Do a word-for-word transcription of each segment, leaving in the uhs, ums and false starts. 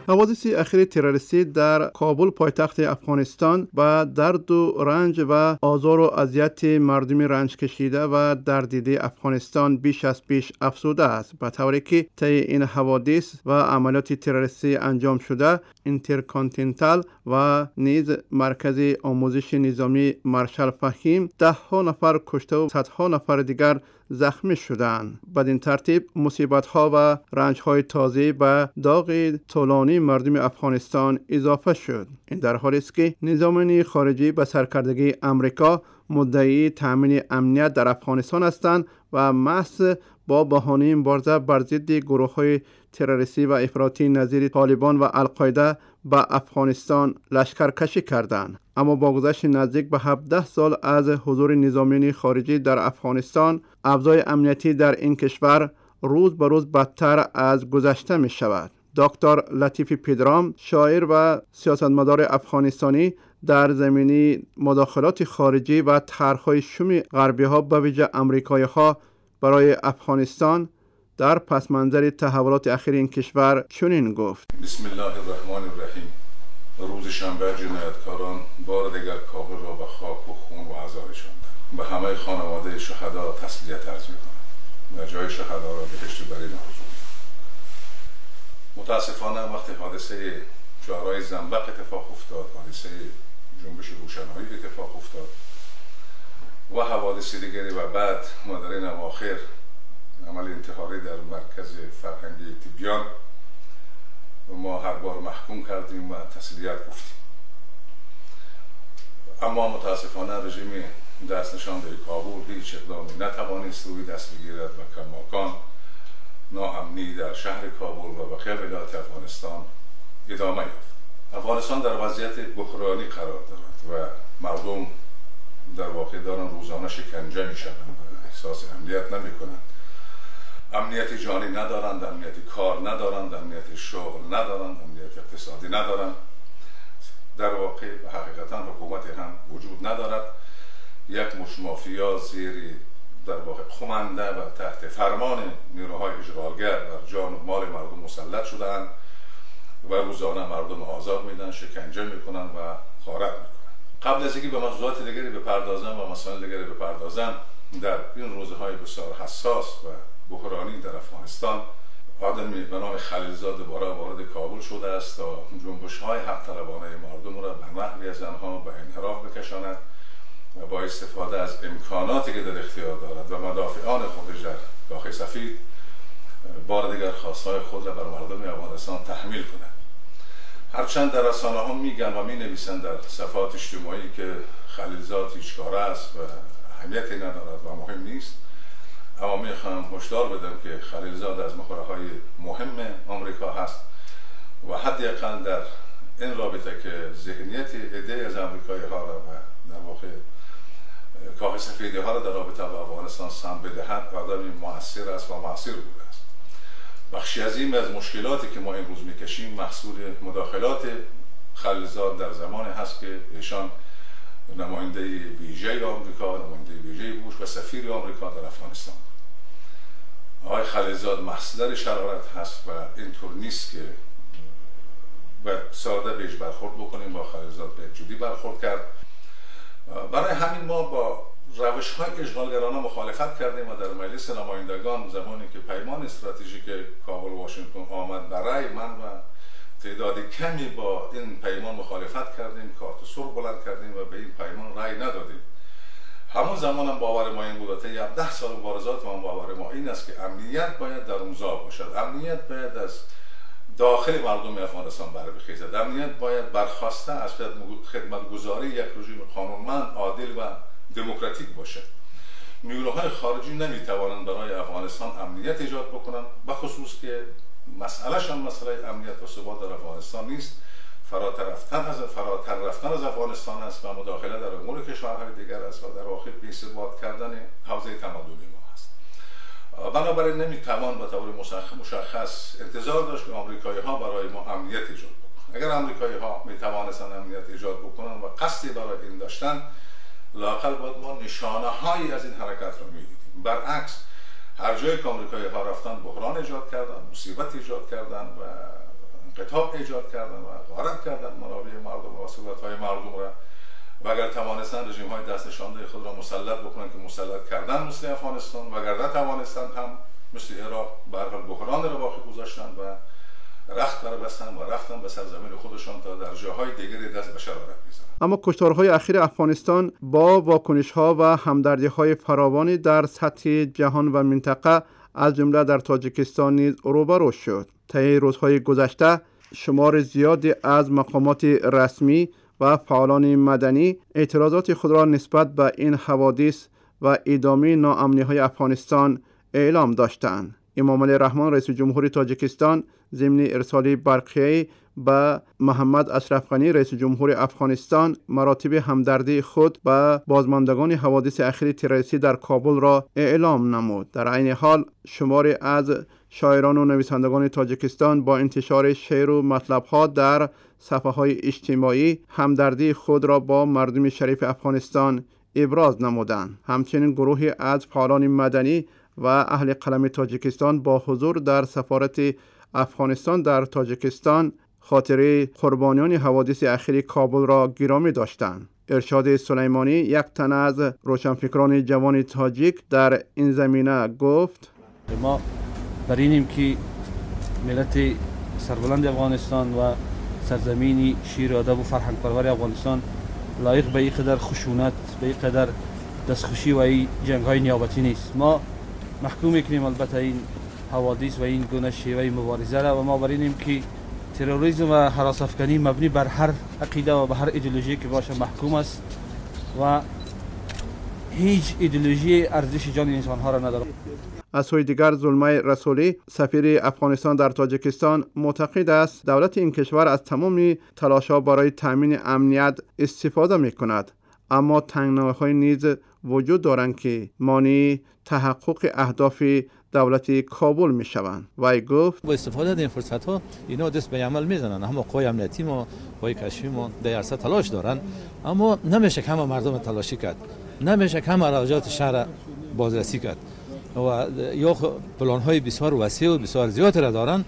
حوادث اخیر تروریستی در کابل پایتخت افغانستان با درد و رنج و آزار و اذیت مردم رنج کشیده و دردیده افغانستان بیش از پیش افزوده است، به طوری که طی این حوادث و عملیات تروریستی انجام شده اینترکانتیننتال و نیز مرکز آموزش نظامی مارشال فهیم ده ها نفر کشته و صدها نفر دیگر زخمی شدند. بدین ترتیب مصیبت ها و رنج های تازه به داغ طولانی مردم افغانستان اضافه شد. این در حالی است که نظامیان خارجی به سرکردگی امریکا مدعی تامین امنیت در افغانستان هستند و محض با بهانه مبارزه بر ضد گروه های تروریستی و افراطی نظیر طالبان و القاعده به افغانستان لشکرکشی کردند. اما با گذشت نزدیک به هفده سال از حضور نظامیان خارجی در افغانستان، اوضاع امنیتی در این کشور روز به روز بدتر از گذشته می شود. دکتر لطیف پدرام، شاعر و سیاستمدار افغانستانی، در زمینه مداخلات خارجی و طرح‌های شوم غربی‌ها به ویژه آمریکایی‌ها برای افغانستان در پس منظر تحولات اخیر این کشور چنین گفت: بسم الله الرحمن الرحیم. روز شنبه جنایتکاران بار دیگر کابل را به خاک و خون و عذاب شاندند. به همه خانواده شهدا تسلیت عرض می‌کنم و جای شهدا را بهشت برین حضور. متاسفانه وقتی حادثه چهارراه زنبق اتفاق افتاد، حادثه جنبش روشنایی اتفاق افتاد و حوادث دیگری و بعد ما در این اواخر عمل انتحاری در مرکز فرهنگی تبیان ما هر بار محکوم کردیم و تسلیت گفتیم. اما متاسفانه رژیم دست نشانده کابل هیچ اقدامی نتوانست روی دست بگیرد و کماکان ناامنی در شهر کابل و بقیه ولایات افغانستان ادامه یافت. افغانستان در وضعیت بحرانی قرار دارد و مردم در واقع دارن روزانه شکنجه می شوند و احساس امنیت نمی کنند. امنیت جانی ندارند، امنیت کار ندارند، امنیت شغل ندارند، امنیت اقتصادی ندارند. در واقع حقیقتا حکومت هم وجود ندارد. یک مش مافیا زیر در واقع خمنده و تحت فرمان نیروهای اشغالگر بر جان و مال مردم مسلط شدند و روزانه مردم آزار میدن، شکنجه میکنن و غارت میکنن. قبل از اینکه به موضوعات دیگری بپردازم و مسائل دیگری بپردازم، در این روزهای بسیار حساس و بحرانی در افغانستان آدمی به نام خلیلزاد دوباره وارد کابل شده است تا جنبش‌های حق طلبانه مردم را به نحوی از آنها به انحراف بکشاند و با استفاده از امکاناتی که در اختیار دارد و مدافعان خودش در کاخ سفید بار دیگر خواستهای خود را بر مردم افغانستان تحمیل کند. هرچند در رسانه ها میگن و می نویسند در صفحات اجتماعی که خلیلزاد هیچ کاره است و اهمیتی ندارد و مهم نیست، اما میخوام هشدار بدم که خلیلزاد از مخوره های مهم آمریکا هست و حداقل در این رابطه که ذهنیت عده از آمریکایی ها را و در واقع کاخ سفیدی ها را در رابطه با افغانستان سم بدهد آدمی مؤثر است و مؤثر بوده است. بخشی عظیم از مشکلاتی که ما امروز میکشیم محصول مداخلات خلیلزاد در زمانی هست که ایشان نماینده ویژه آمریکا، نماینده ویژه بوش و سفیر آمریکا در افغانستان. آقای خلیلزاد محصول شرارت هست و اینطور نیست که ساده بهش برخورد بکنیم. با خلیلزاد به جدی برخورد کرد. برای همین ما با روش های اشغالگرانه مخالفت کردیم و در مجلس نمایندگان زمانی که پیمان استراتژیک کابل و واشنگتن آمد برای من و تعداد کمی با این پیمان مخالفت کردیم، کارت سرخ بلند کردیم و به این پیمان رأی ندادیم. همون زمان هم باور ما این بود، تا ده سال مبارزات ما باور ما این است که امنیت باید در اوضاع باشد، امنیت باید از داخل مردم افغانستان برخیزد، امنیت باید برخواسته از خدمتگزاری یک رژیم قانونمند، عادل و دموکراتیک باشد. نیروهای خارجی نمیتوانند برای افغانستان امنیت ایجاد بکنند، بخصوص که مسئلهش هم مسئله امنیت و ثبات در افغانستان نیست، فراتر رفتن از فراتر رفتن از افغانستان است و مداخله در امور کشورهای دیگر است و در واقع بی‌ثبات کردن حوزه تمدنی ما است. بنابراین نمیتوان به طور مشخص انتظار داشت که آمریکایی ها برای ما امنیت ایجاد بکنند. اگر آمریکایی ها میتوانستند امنیت ایجاد بکنند و قصدی برای این داشتند، لااقل باید ما نشانه هایی از این حرکت را میدیدیم. برعکس هر جایی که آمریکایی ها رفتن بحران ایجاد کردن، مصیبت ایجاد کردن و قطاب ایجاد کردن و غارت کردن منابع مردم و ثروت‌های مردم را و اگر توانستن رژیم های دست نشانده خود را مسلط بکنن که مسلط کردن مثل افغانستان و اگر نتوانستن هم مثل عراق به هر حال بحران رواقی گذاشتن و رخت بربستن و رفتن به سرزمین خودشان تا در جاهای دیگری دست به شرارت بزنند. اما کشتارهای اخیر افغانستان با واکنش‌ها و همدردی‌های فراوانی در سطح جهان و منطقه از جمله در تاجیکستان نیز روبرو شد. طی روزهای گذشته شمار زیادی از مقامات رسمی و فعالان مدنی اعتراضات خود را نسبت به این حوادث و ادامه ناامنی‌های افغانستان اعلام داشتند. امام علی رحمان رئیس جمهوری تاجیکستان ضمن ارسال برقیه‌ای به محمد اشرف غنی رئیس جمهوری افغانستان مراتب همدردی خود به بازماندگان حوادث اخیر تروریستی در کابل را اعلام نمود. در عین حال شماری از شاعران و نویسندگان تاجیکستان با انتشار شعر و مطلب‌ها در صفحه‌های اجتماعی همدردی خود را با مردم شریف افغانستان ابراز نمودند. همچنین گروهی از فعالان مدنی و اهل قلم تاجیکستان با حضور در سفارت افغانستان در تاجیکستان خاطره قربانیان حوادث اخیر کابل را گرامی داشتند. ارشاد سلیمانی یک تن از روشنفکران جوان تاجیک در این زمینه گفت: ما بر اینیم که ملت سربلند افغانستان و سرزمینی شیر و ادب و فرهنگ پرور افغانستان لایق به این قدر خشونت، به این قدر دستخوشی و این جنگ های نیابتی نیست. ما محکوم میکنیم البته این حوادث و این گونه شیوه مبارزه را و ما بر اینیم که تروریسم و هراس افکنی مبنی بر هر عقیده و به هر ایدئولوژی که باشه محکوم است و هیچ ایدئولوژی ارزش جان انسان ها را نداره. از سوی دیگر زلمه رسولی سفیر افغانستان در تاجیکستان معتقد است دولت این کشور از تمام تلاش‌ها برای تامین امنیت استفاده می‌کند، اما تنگناهای نیز وجود دارند که مانع تحقق اهداف دولت کابل میشوند. وی گفت: با استفاده از این فرصت ها اینا دست به عمل میزنن. هم قوای امنیتی ما، قوای کشفی ما در عرصه تلاش دارن، اما نمیشه که همه مردم تلاشی کرد، نمیشه که همه راجات شهر بازرسی کرد و یا پلان های بسیار وسیع و بسیار زیاد را دارن،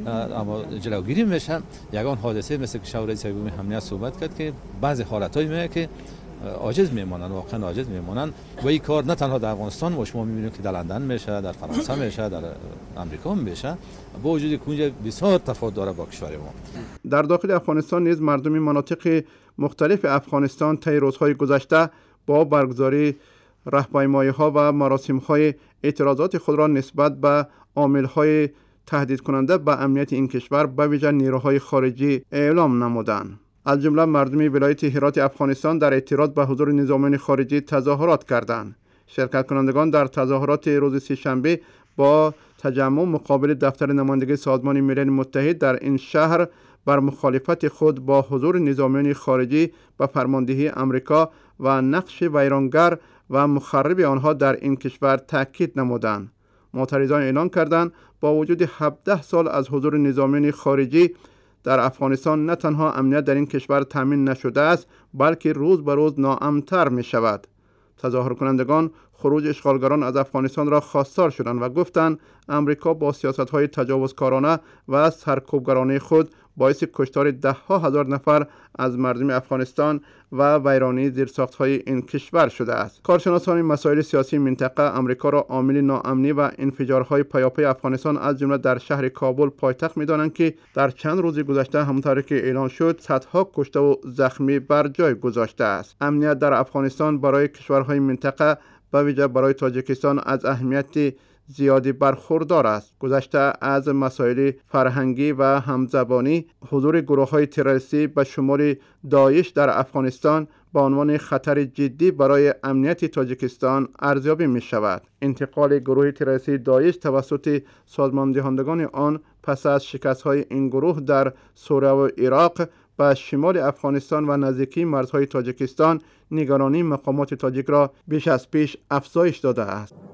اما جلوگیری میشه. یگان حادثه مثل که شورای سوم امنیت صحبت کرد که بعضی حالتایی میاد که عاجز میمونن، واقعا عاجز میمونن و این کار نه تنها در افغانستان و شما میبینید که در لندن میشه، در فرانسه میشه، در امریکا میشه، با وجودی که اونجا بسیار تفاوت داره با کشور ما. در داخل افغانستان نیز مردم مناطق مختلف افغانستان طی روزهای گذشته با برگزاری راهپیمایی‌ها و مراسم‌های اعتراضات خود را نسبت به عامل‌های تهدید کننده به امنیت این کشور به ویژه نیروهای خارجی اعلام نمودند. از جمله مردم ولایت هرات افغانستان در اعتراض به حضور نظامیان خارجی تظاهرات کردند. شرکت کنندگان در تظاهرات روز سه‌شنبه با تجمع مقابل دفتر نمایندگی سازمان ملل متحد در این شهر بر مخالفت خود با حضور نظامیان خارجی به فرماندهی امریکا و نقش ویرانگر و مخرب آنها در این کشور تاکید نمودند. معترضان اعلام کردند با وجود هفده سال از حضور نظامیان خارجی در افغانستان نه تنها امنیت در این کشور تامین نشده است، بلکه روز به روز ناامن‌تر می شود. تظاهر کنندگان خروج اشغالگران از افغانستان را خواستار شدند و گفتند امریکا با سیاست‌های تجاوزکارانه و سرکوبگرانه خود باعث کشتار ده ها هزار نفر از مردم افغانستان و ویرانی زیرساخت‌های این کشور شده است. کارشناسان مسائل سیاسی منطقه امریکا را عامل ناامنی و انفجارهای پیاپی افغانستان از جمله در شهر کابل پایتخت می‌دانند که در چند روز گذشته همونطور که اعلان شد صدها کشته و زخمی بر جای گذاشته است. امنیت در افغانستان برای کشورهای منطقه به ویژه برای تاجیکستان از اهمیت زیادی برخوردار است. گذشته از مسائل فرهنگی و همزبانی، حضور گروه‌های تروریستی به شمول داعش در افغانستان به عنوان خطر جدی برای امنیت تاجیکستان ارزیابی می شود. انتقال گروه تروریستی داعش توسط سازماندهندگان آن پس از شکست‌های این گروه در سوریه و عراق به شمال افغانستان و نزدیکی مرزهای تاجیکستان نگرانی مقامات تاجیک را بیش از پیش افزایش داده است.